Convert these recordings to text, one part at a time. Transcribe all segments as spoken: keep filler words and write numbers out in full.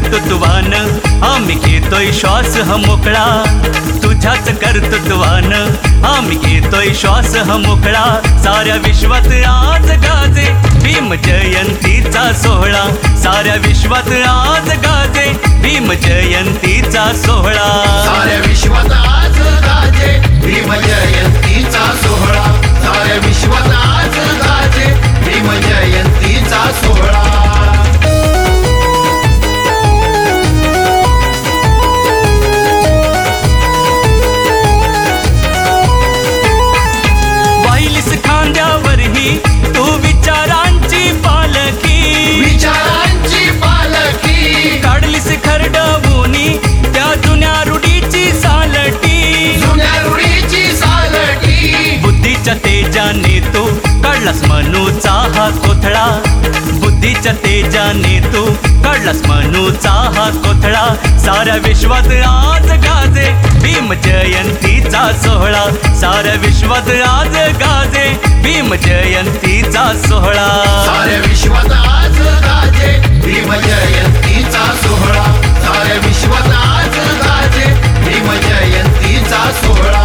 कर्तृत्वान आम्ही घेतोय श्वास हा मोकळा, तुझ्याच कर्तृत्वान आम्ही घेतोय श्वास हा मोकळा. साऱ्या विश्वात आज गाजे भीम जयंतीचा सोहळा, साऱ्या विश्वात आज गाजे भीम जयंतीचा सोहळा. साऱ्या विश्वात आज गाजे भीम जयंतीचा सोहळा, साऱ्या विश्वात आज गाजे भीम जयंतीचा सोहळा. खांद्यावरही तू विचारांची पालखी, विचारांची पालखी काढलीस खरडवूनी त्या जुन्या रूढीची सालटी, जुन्या रूढीची सालटी. बुद्धीच्या तेजाने तू काढलास मनूचा हा कोथळा, बुद्धीच्या तेजाने तू काढलास मनूचा हा कोथळा. साऱ्या विश्वात आज गाजे भीम जयंतीचा सोहळा, साऱ्या विश्वात आज गाजे भीम जयंतीचा सोहळा. साऱ्या विश्वात आज गाजे भीम जयंतीचा सोहळा, साऱ्या विश्वात आज गाजे भीम जयंतीचा सोहळा.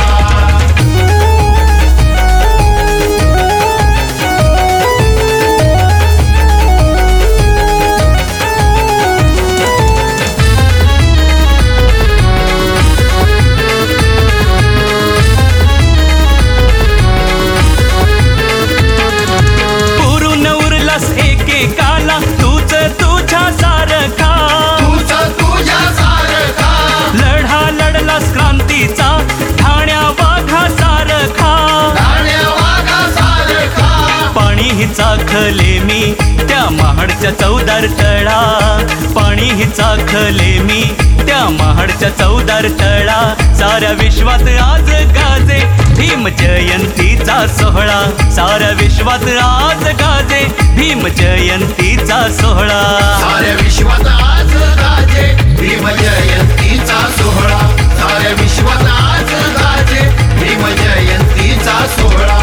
एकेकाला तूच तुझ्या सारखा, तूच तुझ्या सारखा लढा लढलास क्रांतीचा ठाण्या वाघा सारखा, ठाण्या वाघा सारखा. पाणी ही चाखले मी त्या महाडच्या चौदार तळा, पाणी ही चाखले मी त्या महाडच्या चौदार तळा. साऱ्या विश्वात आज गाजे भीम जयंतीचा सोहळा, साऱ्या विश्वात आज गाजे भीम जयंतीचा सोहळा. साऱ्या विश्वात आज गाजे भीम जयंतीचा सोहळा, साऱ्या विश्वात आज गाजे भीम जयंतीचा सोहळा.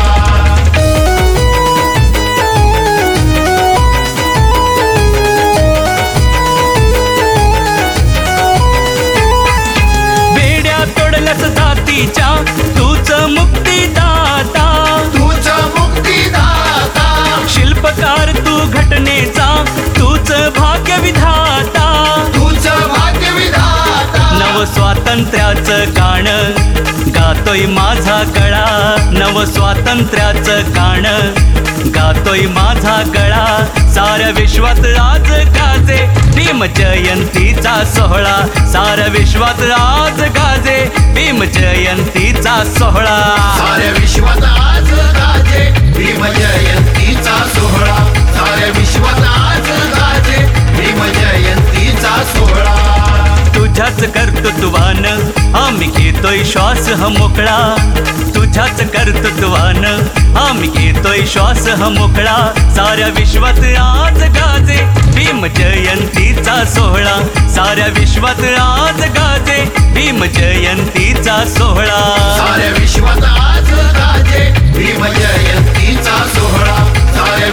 जातीच्या तूच मुक्तिदाता, तूच मुक्तिदाता. शिल्पकार तू घटनेचा तूच भाग्य विधाता, तूच भाग्य विधाता. नव स्वातंत्र्याचं गाणं गातोय माझा गळा, नव स्वातंत्र्याचं गाणं गातोय माझा गळा. साऱ्या विश्वात आज गाजे भीम जयंतीचा सोहळा, साऱ्या विश्वात आज गाजे भीम जयंतीचा सोहळा. साऱ्या विश्वात आज गाजे भीम जयंतीचा सोहळा, साऱ्या विश्वात आज गाजे भीम जयंतीचा सोहळा. तुझ्याच कर्तृत्वान आम्ही घेतोय श्वास हा मोकळा, तुझ्याच कर्तृत्वान आम्ही घेतोय श्वास हा मोकळा. साऱ्या विश्वात आज गाजे भीम जयंतीचा सोहळा, साऱ्या विश्वात आज गाजे भीम जयंतीचा सोहळा. साऱ्या विश्वात आज गाजे भीम जयंतीचा सोहळा, साऱ्या